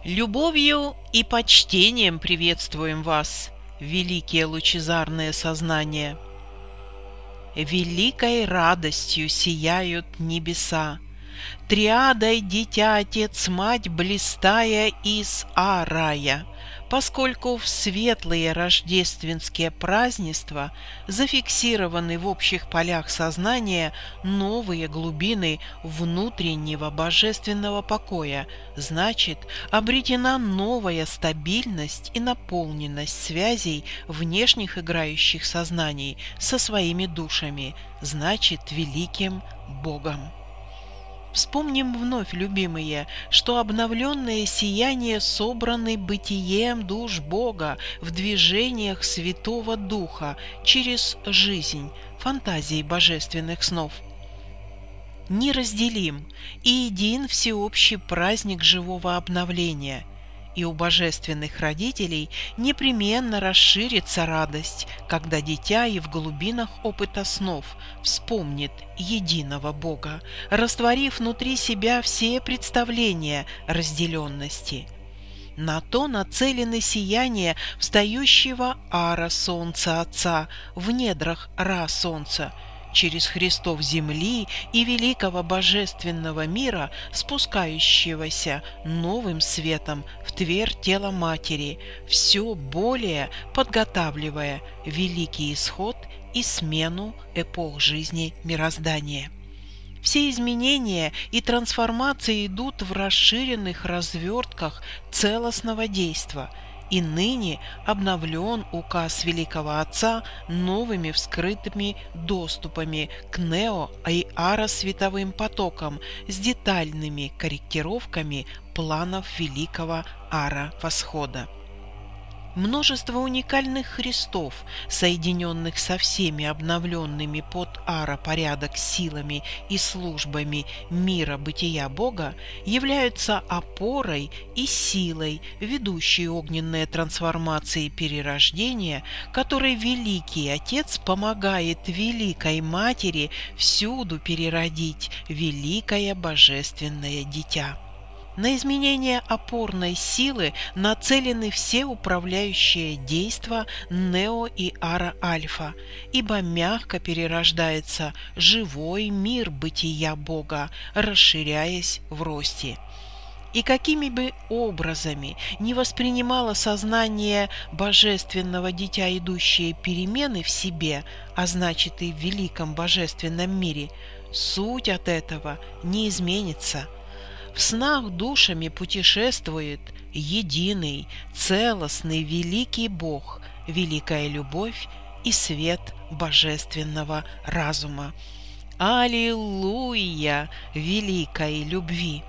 Любовью и почтением приветствуем вас, великие лучезарные сознания. Великой радостью сияют небеса, триадой Дитя, Отец, Мать, блистая из рая, поскольку в светлые рождественские празднества зафиксированы в общих полях сознания новые глубины внутреннего божественного покоя, значит, обретена новая стабильность и наполненность связей внешних играющих сознаний со своими душами, значит, великим Богом. Вспомним вновь, любимые, что обновленное сияние собраны бытием душ Бога в движениях Святого Духа через жизнь, фантазии божественных снов. Неразделим и един всеобщий праздник живого обновления, и у божественных родителей непременно расширится радость, когда дитя и в глубинах опыта снов вспомнит единого Бога, растворив внутри себя все представления разделенности. На то нацелены сияния встающего ара Солнца Отца в недрах Ра Солнца, через Христов земли и великого божественного мира, спускающегося новым светом в твердь тела Матери, все более подготавливая великий исход и смену эпох жизни мироздания. Все изменения и трансформации идут в расширенных развертках целостного действа, и ныне обновлен указ Великого Отца новыми вскрытыми доступами к нео- и ара-световым потокам с детальными корректировками планов Великого Ара-восхода. Множество уникальных Христов, соединенных со всеми обновленными под ара-порядок силами и службами мира бытия Бога, являются опорой и силой, ведущей огненные трансформации и перерождения, которой Великий Отец помогает Великой Матери всюду переродить великое божественное дитя. На изменение опорной силы нацелены все управляющие действа нео и ара-альфа, ибо мягко перерождается живой мир бытия Бога, расширяясь в росте. И какими бы образами не воспринимало сознание божественного дитя идущие перемены в себе, а значит и в великом божественном мире, суть от этого не изменится. В снах душами путешествует единый, целостный, великий Бог, великая любовь и свет божественного разума. Аллилуйя великой любви!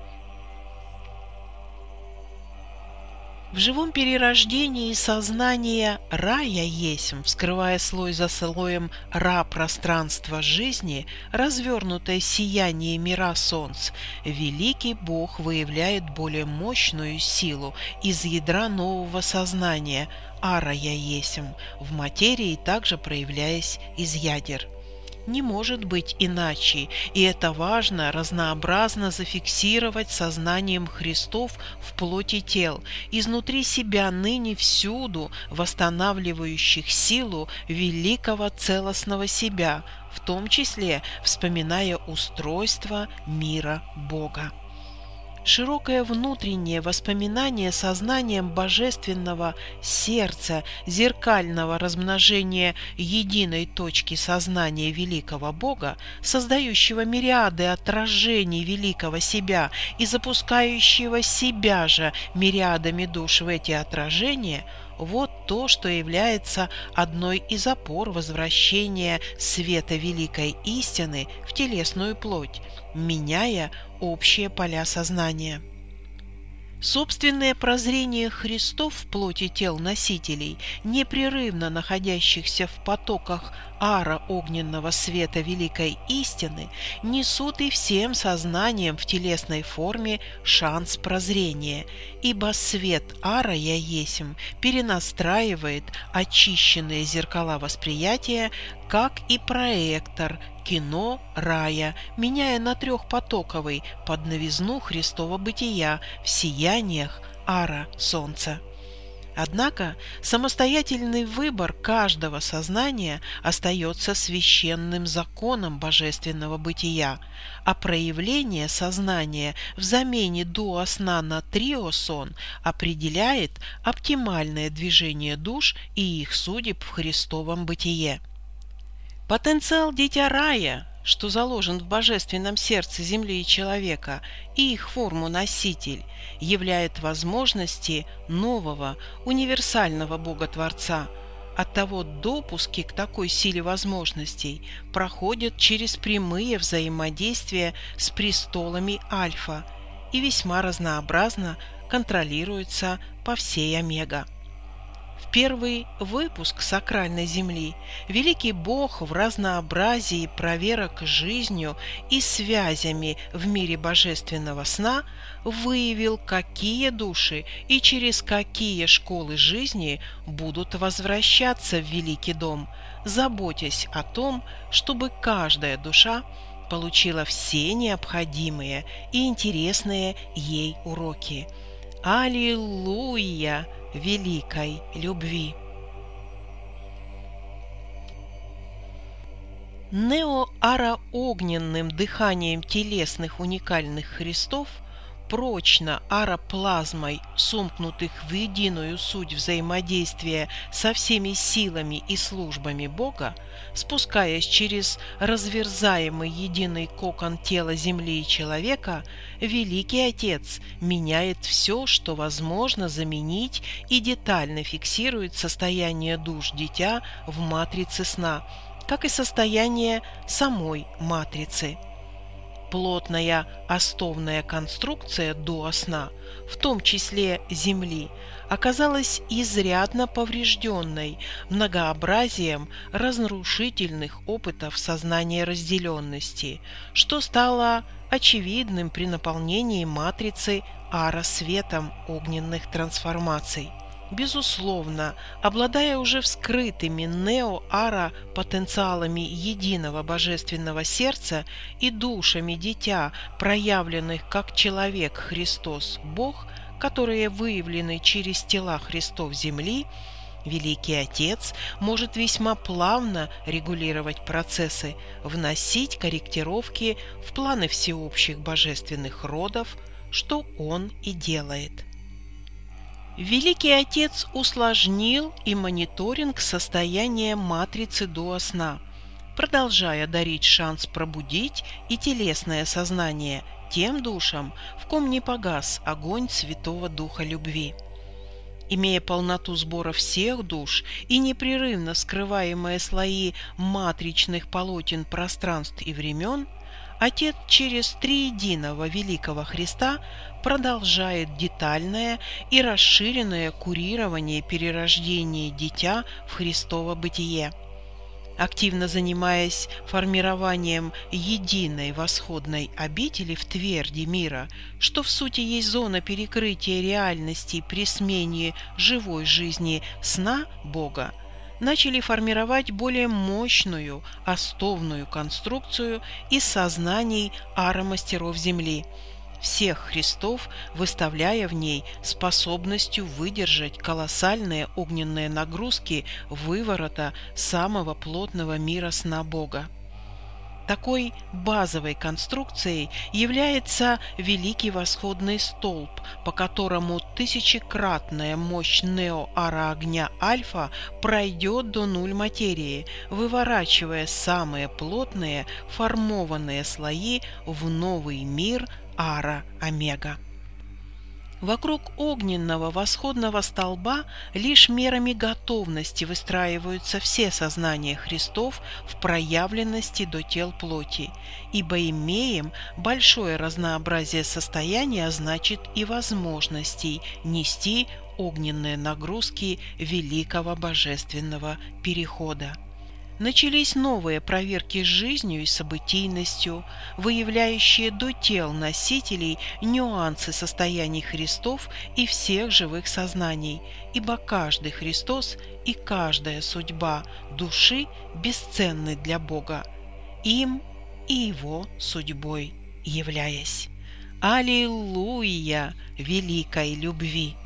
В живом перерождении сознание рая есмь, вскрывая слой за слоем ра-пространства жизни, развернутое сияние мира солнц, великий Бог выявляет более мощную силу из ядра нового сознания, ара я есмь, в материи также проявляясь из ядер. Не может быть иначе, и это важно разнообразно зафиксировать сознанием Христов в плоти тел, изнутри себя ныне всюду восстанавливающих силу великого целостного себя, в том числе вспоминая устройство мира Бога. Широкое внутреннее воспоминание сознанием божественного сердца, зеркального размножения единой точки сознания великого Бога, создающего мириады отражений великого себя и запускающего себя же мириадами душ в эти отражения, вот то, что является одной из опор возвращения света великой истины в телесную плоть, меняя общие поля сознания. Собственное прозрение Христов в плоти тел носителей, непрерывно находящихся в потоках ара огненного света великой истины, несут и всем сознанием в телесной форме шанс прозрения, ибо свет ара я есмь перенастраивает очищенные зеркала восприятия, как и проектор кино рая, меняя на трехпотоковый под новизну Христова бытия в сияниях ара солнца. Однако самостоятельный выбор каждого сознания остается священным законом божественного бытия, а проявление сознания в замене дуо-сна на трио-сон определяет оптимальное движение душ и их судеб в Христовом бытие. Потенциал Дитя Рая, что заложен в божественном сердце Земли и человека, и их форму-носитель, являет возможности нового, универсального Бога-творца. Оттого допуски к такой силе возможностей проходят через прямые взаимодействия с престолами Альфа и весьма разнообразно контролируются по всей Омега. В первый выпуск «Сакральной Земли» великий Бог в разнообразии проверок жизнью и связями в мире божественного сна выявил, какие души и через какие школы жизни будут возвращаться в Великий Дом, заботясь о том, чтобы каждая душа получила все необходимые и интересные ей уроки. Аллилуйя! Великой любви. Нео-ара-огненным дыханием телесных уникальных Христов, прочно ароплазмой, сомкнутых в единую суть взаимодействия со всеми силами и службами Бога, спускаясь через разверзаемый единый кокон тела Земли и человека, Великий Отец меняет все, что возможно заменить, и детально фиксирует состояние душ дитя в матрице сна, как и состояние самой матрицы. Плотная остовная конструкция дуо-сна, в том числе Земли, оказалась изрядно поврежденной многообразием разрушительных опытов сознания разделенности, что стало очевидным при наполнении матрицы ара-светом огненных трансформаций. Безусловно, обладая уже вскрытыми нео-ара-потенциалами единого божественного сердца и душами дитя, проявленных как человек Христос Бог, которые выявлены через тела Христов Земли, Великий Отец может весьма плавно регулировать процессы, вносить корректировки в планы всеобщих божественных родов, что Он и делает. Великий Отец усложнил и мониторинг состояния матрицы дуо-сна, продолжая дарить шанс пробудить и телесное сознание тем душам, в ком не погас огонь Святого Духа любви. Имея полноту сбора всех душ и непрерывно скрываемые слои матричных полотен пространств и времен, Отец через триединого Великого Христа продолжает детальное и расширенное курирование перерождения дитя в Христово бытие. Активно занимаясь формированием единой восходной обители в тверди мира, что в сути есть зона перекрытия реальности при смене живой жизни сна Бога, начали формировать более мощную остовную конструкцию из сознаний ара-мастеров Земли, всех Христов, выставляя в ней способностью выдержать колоссальные огненные нагрузки выворота самого плотного мира сна Бога. Такой базовой конструкцией является Великий Восходный Столб, по которому тысячекратная мощь нео-ара-огня Альфа пройдет до нуль материи, выворачивая самые плотные формованные слои в новый мир ара-омега. Вокруг огненного восходного столба лишь мерами готовности выстраиваются все сознания Христов в проявленности до тел плоти, ибо имеем большое разнообразие состояний, а значит и возможностей нести огненные нагрузки великого божественного перехода. Начались новые проверки жизнью и событийностью, выявляющие до тел носителей нюансы состояний Христов и всех живых сознаний, ибо каждый Христос и каждая судьба души бесценны для Бога, им и Его судьбой являясь. Аллилуйя великой любви!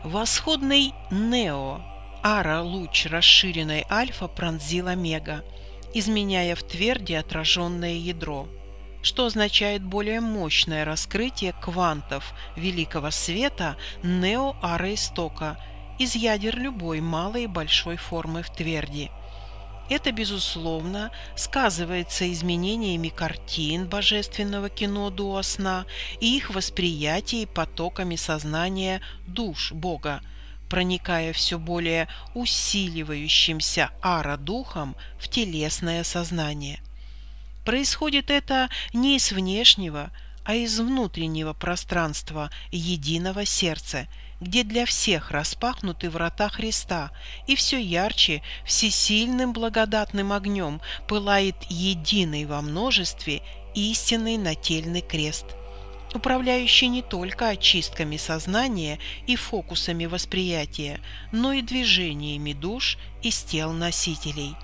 Восходный Нео, ара-луч расширенной альфа пронзил омега, изменяя в тверди отраженное ядро, что означает более мощное раскрытие квантов великого света нео-ара-истока из ядер любой малой и большой формы в тверди. Это, безусловно, сказывается изменениями картин божественного кино дуа сна и их восприятии потоками сознания душ Бога, проникая все более усиливающимся ара-духом в телесное сознание. Происходит это не из внешнего, а из внутреннего пространства единого сердца, где для всех распахнуты врата Христа, и все ярче, всесильным благодатным огнем пылает единый во множестве истинный нательный крест, управляющий не только очистками сознания и фокусами восприятия, но и движениями душ из тел носителей.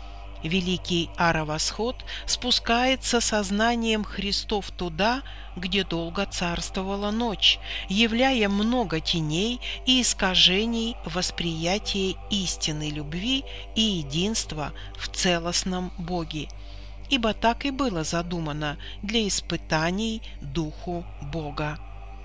Великий ара-восход спускается сознанием Христов туда, где долго царствовала ночь, являя много теней и искажений восприятия истинной любви и единства в целостном Боге, ибо так и было задумано для испытаний Духу Бога.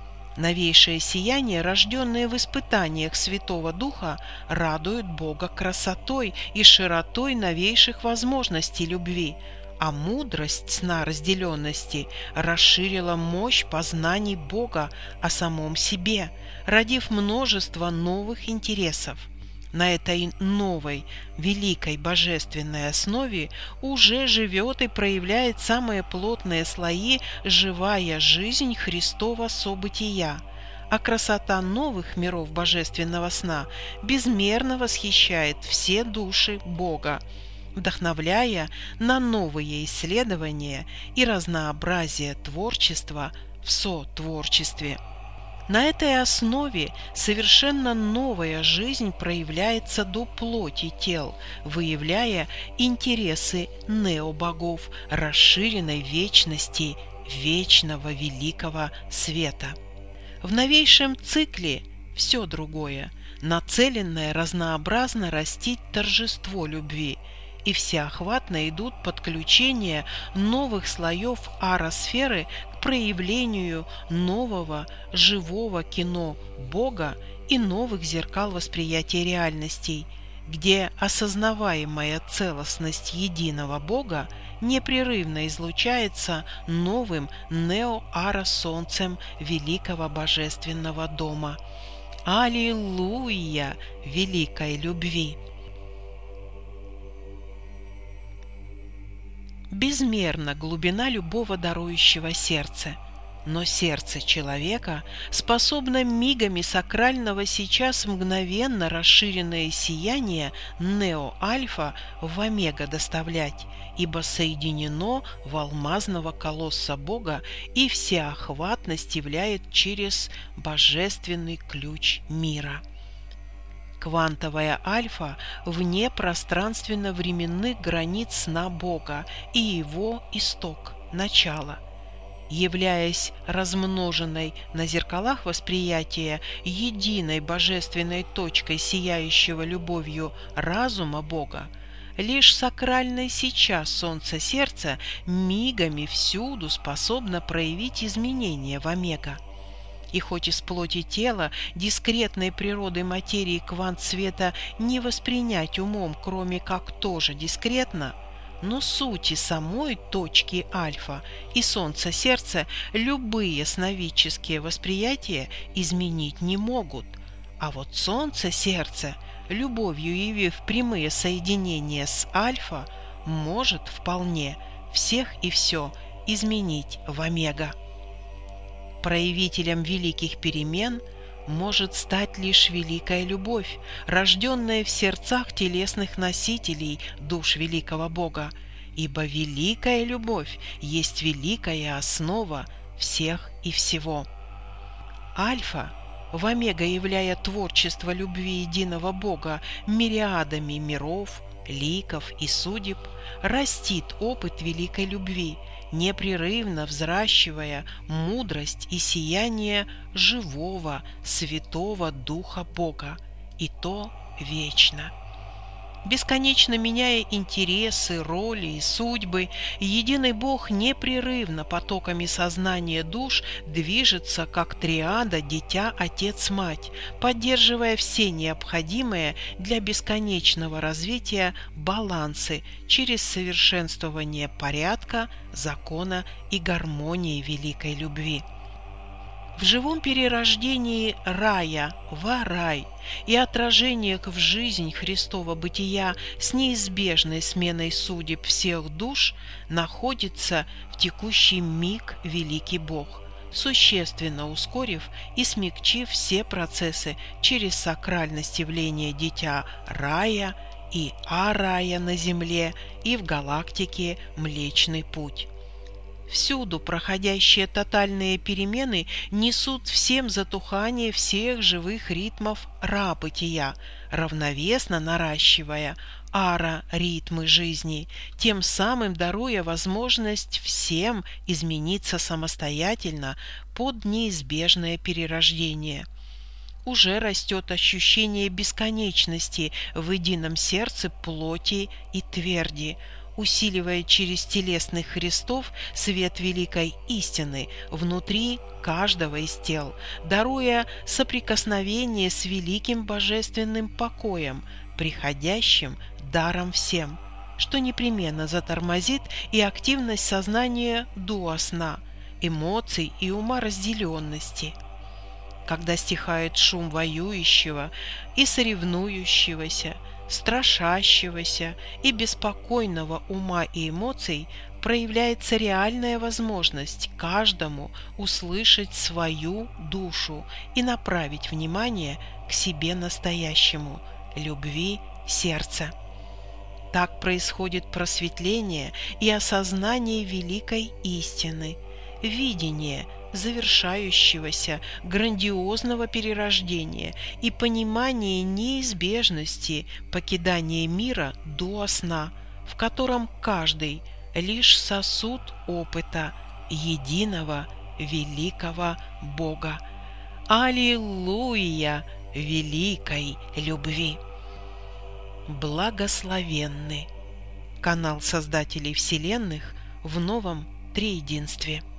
Новейшее сияние, рожденное в испытаниях Святого Духа, радует Бога красотой и широтой новейших возможностей любви, а мудрость сна разделенности расширила мощь познаний Бога о самом себе, родив множество новых интересов. На этой новой, великой божественной основе уже живет и проявляет самые плотные слои живая жизнь Христова события, а красота новых миров божественного сна безмерно восхищает все души Бога, вдохновляя на новые исследования и разнообразие творчества в сотворчестве. На этой основе совершенно новая жизнь проявляется до плоти тел, выявляя интересы необогов расширенной вечности вечного великого света. В новейшем цикле все другое, нацеленное разнообразно растить торжество любви, и всеохватно идут подключения новых слоев ара-сферы к проявлению нового живого кино Бога и новых зеркал восприятия реальностей, где осознаваемая целостность единого Бога непрерывно излучается новым нео-ара-солнцем великого божественного дома. Аллилуйя великой любви! Безмерна глубина любого дарующего сердца, но сердце человека способно мигами сакрального сейчас мгновенно расширенное сияние нео-альфа в омега доставлять, ибо соединено в алмазного колосса Бога и всеохватность являет через божественный ключ мира. Квантовая альфа вне пространственно-временных границ сна Бога и его исток, начало. Являясь размноженной на зеркалах восприятия единой божественной точкой сияющего любовью разума Бога, лишь сакральное сейчас солнце сердца мигами всюду способно проявить изменения в омега. И хоть из плоти тела дискретной природы материи квант света не воспринять умом, кроме как тоже дискретно, но сути самой точки альфа и солнца сердца любые сновидческие восприятия изменить не могут, а вот солнце сердца, любовью явив прямые соединения с альфа, может вполне всех и все изменить в омега. Проявителем великих перемен может стать лишь великая любовь, рожденная в сердцах телесных носителей душ великого Бога, ибо великая любовь есть великая основа всех и всего. Альфа, в омега являя творчество любви единого Бога мириадами миров, ликов и судеб, растит опыт великой любви, непрерывно взращивая мудрость и сияние живого, святого Духа Бога, и то вечно. Бесконечно меняя интересы, роли и судьбы, единый Бог непрерывно потоками сознания душ движется как триада Дитя, Отец, Мать, поддерживая все необходимые для бесконечного развития балансы через совершенствование порядка, закона и гармонии великой любви. В живом перерождении рая в рай и отражениях в жизнь Христова бытия с неизбежной сменой судеб всех душ находится в текущий миг великий Бог, существенно ускорив и смягчив все процессы через сакральность явления Дитя рая и рая на земле и в галактике Млечный Путь. Всюду проходящие тотальные перемены несут всем затухание всех живых ритмов ра-бытия, равновесно наращивая ара-ритмы жизни, тем самым даруя возможность всем измениться самостоятельно под неизбежное перерождение. Уже растет ощущение бесконечности в едином сердце плоти и тверди, усиливая через телесных Христов свет великой истины внутри каждого из тел, даруя соприкосновение с великим божественным покоем, приходящим даром всем, что непременно затормозит и активность сознания до сна, эмоций и уморазделенности. Когда стихает шум воюющего и соревнующегося, страшащегося и беспокойного ума и эмоций, проявляется реальная возможность каждому услышать свою душу и направить внимание к себе настоящему, любви сердца. Так происходит просветление и осознание великой истины, видение завершающегося грандиозного перерождения и понимание неизбежности покидания мира до сна, в котором каждый лишь сосуд опыта единого великого Бога. Аллилуйя великой любви! Благословенны канал Создателей Вселенных в новом триединстве.